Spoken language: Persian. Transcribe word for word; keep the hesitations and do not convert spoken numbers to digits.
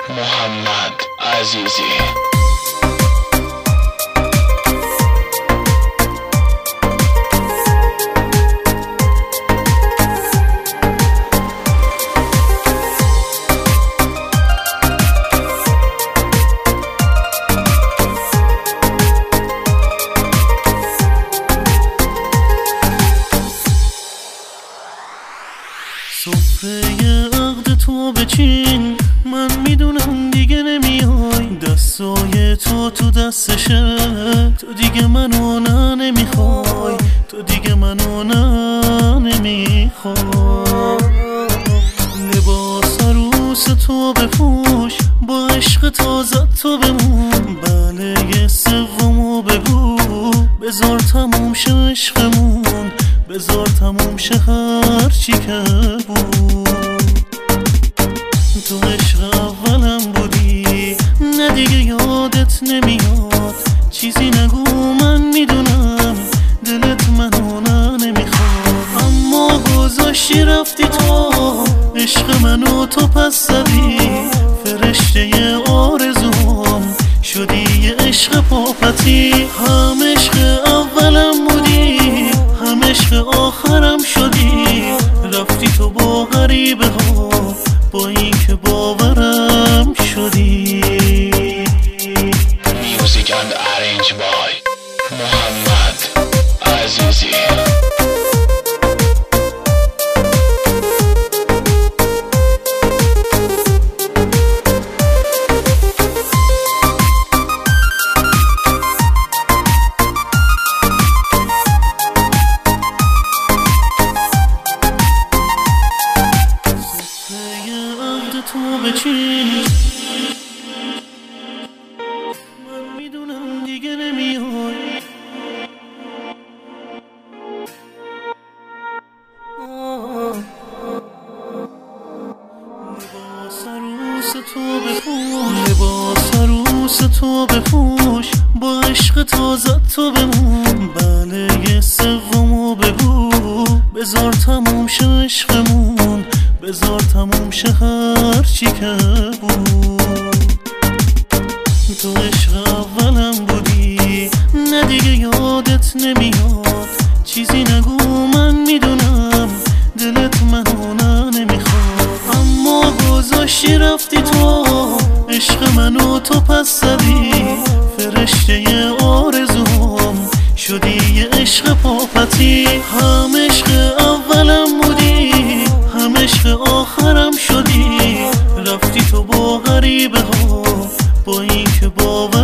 محمد عزیزی. سفره عقد تو بچین، من میدونم دیگه نمیای. دستای تو تو دستشه، تو دیگه منو نه نمیخوای، تو دیگه منو نه نمیخوای. لباس عروس تو بپوش، با عشق تازه تو بمون. بله یه سومو بگو، بذار تموم شه عشقمون، بذار تموم شه هر چی که بود. تو عشق اولم بودی، نه دیگه یادت نمیاد. چیزی نگو من میدونم دلت منو نه نمیخواد، اما گذاشتی رفتی تو عشق منو تو پس زدی. فرشته آرزوم شدی یه عشق پاپتی. هم عشق اولم بودی، هم عشق آخرم شدی. رفتی تو با غریبه ها، با این که باورم شدی. Music and arranged by محمد عزیزی. تو بچین، من میدونم دیگه نمیای. لباس عروس تو بپوش، لباس عروس تو بپوش، با عشق تازه تو بمون. بله یه سومو بگو، بذار تموم شه عشقمون، بذار تموم شه هر چی که بود. تو عشق اولم بودی، نه دیگه یادت نمیاد. چیزی نگو من میدونم دلت منو نه نمیخواد، اما گذاشتی رفتی تو عشق منو تو پس زدی. فرشته آرزوم شدی یه عشق پاپتی. هم عشق اولم بودی، هم عشق آخرم شدی. رفتی تو با غریبه ها، با این که باور